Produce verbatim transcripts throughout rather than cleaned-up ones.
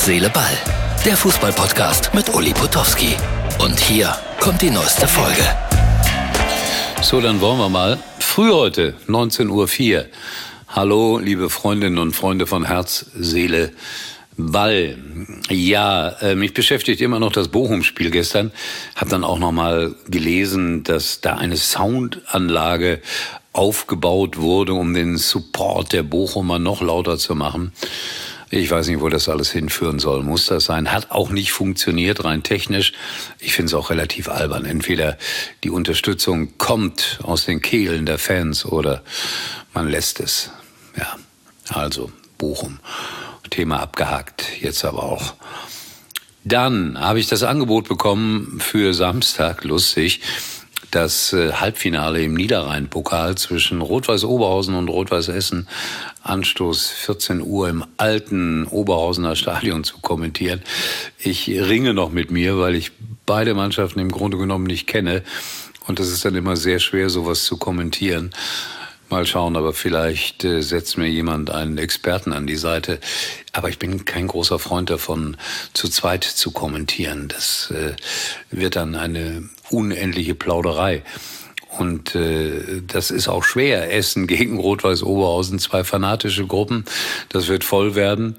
Seele, Ball. Der Fußball-Podcast mit Uli Potowski. Und hier kommt die neueste Folge. So, dann wollen wir mal. Früh heute, neunzehn Uhr vier. Hallo, liebe Freundinnen und Freunde von Herz, Seele, Ball. Ja, äh, mich beschäftigt immer noch das Bochum-Spiel gestern. Hab dann auch noch mal gelesen, dass da eine Soundanlage aufgebaut wurde, um den Support der Bochumer noch lauter zu machen. Ich weiß nicht, wo das alles hinführen soll. Muss das sein? Hat auch nicht funktioniert, rein technisch. Ich finde es auch relativ albern. Entweder die Unterstützung kommt aus den Kehlen der Fans oder man lässt es. Ja, also Bochum. Thema abgehakt. Jetzt aber auch. Dann habe ich das Angebot bekommen für Samstag, lustig, das Halbfinale im Niederrhein-Pokal zwischen Rot-Weiß Oberhausen und Rot-Weiß Essen, Anstoß vierzehn Uhr im alten Oberhausener Stadion zu kommentieren. Ich ringe noch mit mir, weil ich beide Mannschaften im Grunde genommen nicht kenne. Und es ist dann immer sehr schwer, sowas zu kommentieren. Mal schauen, aber vielleicht äh, setzt mir jemand einen Experten an die Seite. Aber ich bin kein großer Freund davon, zu zweit zu kommentieren. Das äh, wird dann eine unendliche Plauderei. Und äh, das ist auch schwer. Essen gegen Rot-Weiß Oberhausen, zwei fanatische Gruppen. Das wird voll werden.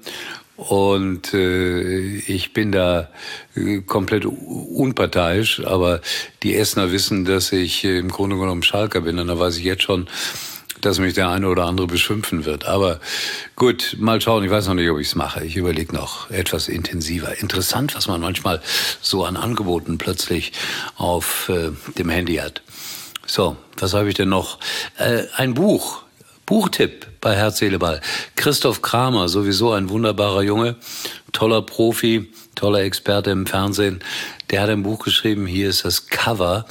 Und äh, ich bin da äh, komplett unparteiisch. Aber die Essener wissen, dass ich äh, im Grunde genommen Schalker bin. Und da weiß ich jetzt schon, dass mich der eine oder andere beschimpfen wird. Aber gut, mal schauen. Ich weiß noch nicht, ob ich es mache. Ich überlege noch etwas intensiver. Interessant, was man manchmal so an Angeboten plötzlich auf äh, dem Handy hat. So, was habe ich denn noch? Äh, ein Buch. Buchtipp bei Herz, Seele, Ball. Christoph Kramer, sowieso ein wunderbarer Junge, toller Profi, toller Experte im Fernsehen. Der hat ein Buch geschrieben, hier ist das Cover.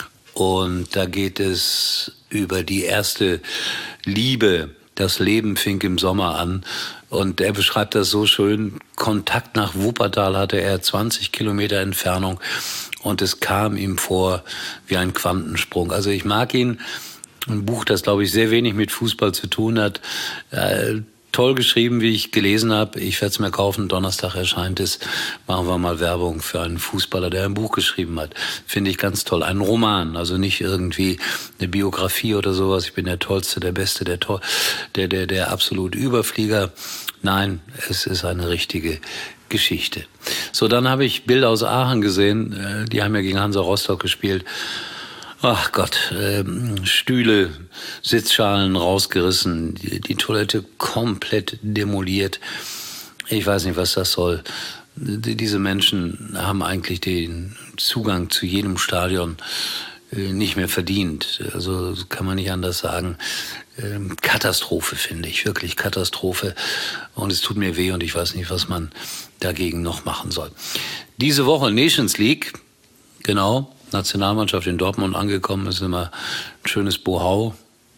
Und da geht es über die erste Liebe. Das Leben fing im Sommer an. Und er beschreibt das so schön. Kontakt nach Wuppertal hatte er, zwanzig Kilometer Entfernung. Und es kam ihm vor wie ein Quantensprung. Also ich mag ihn. Ein Buch, das, glaube ich, sehr wenig mit Fußball zu tun hat. Äh, toll geschrieben, wie ich gelesen habe. Ich werde es mir kaufen. Donnerstag erscheint es. Machen wir mal Werbung für einen Fußballer, der ein Buch geschrieben hat. Finde ich ganz toll. Ein Roman, also nicht irgendwie eine Biografie oder sowas. Ich bin der Tollste, der Beste, der Toll, der, der, der absolute Überflieger. Nein, es ist eine richtige Geschichte. So, dann habe ich Bilder aus Aachen gesehen. Die haben ja gegen Hansa Rostock gespielt. Ach Gott, äh, Stühle, Sitzschalen rausgerissen, die, die Toilette komplett demoliert. Ich weiß nicht, was das soll. Die, diese Menschen haben eigentlich den Zugang zu jedem Stadion äh, nicht mehr verdient. Also kann man nicht anders sagen. Ähm, Katastrophe, finde ich, wirklich Katastrophe. Und es tut mir weh und ich weiß nicht, was man dagegen noch machen soll. Diese Woche Nations League, genau. Nationalmannschaft in Dortmund angekommen, ist immer ein schönes Bohau.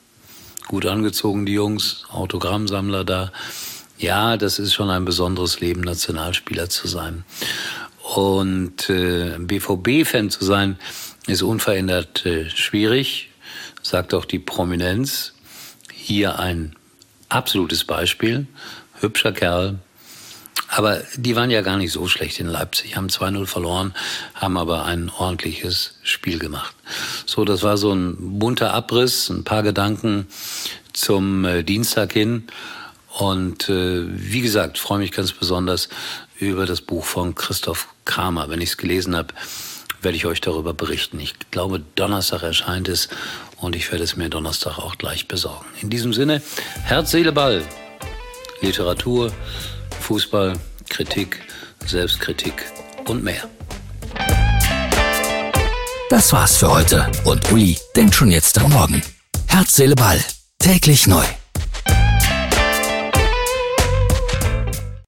Gut angezogen, die Jungs, Autogrammsammler da. Ja, das ist schon ein besonderes Leben, Nationalspieler zu sein. Und äh, B V B-Fan zu sein, ist unverändert äh, schwierig, sagt auch die Prominenz. Hier ein absolutes Beispiel, hübscher Kerl. Aber die waren ja gar nicht so schlecht in Leipzig, haben zwei null verloren, haben aber ein ordentliches Spiel gemacht. So, das war so ein bunter Abriss, ein paar Gedanken zum äh, Dienstag hin. Und äh, wie gesagt, freue mich ganz besonders über das Buch von Christoph Kramer. Wenn ich es gelesen habe, werde ich euch darüber berichten. Ich glaube, Donnerstag erscheint es und ich werde es mir Donnerstag auch gleich besorgen. In diesem Sinne, Herz, Seele, Ball. Literatur, Fußball, Kritik, Selbstkritik und mehr. Das war's für heute und Uli denkt schon jetzt am Morgen. Herz, Seele, Ball. Täglich neu.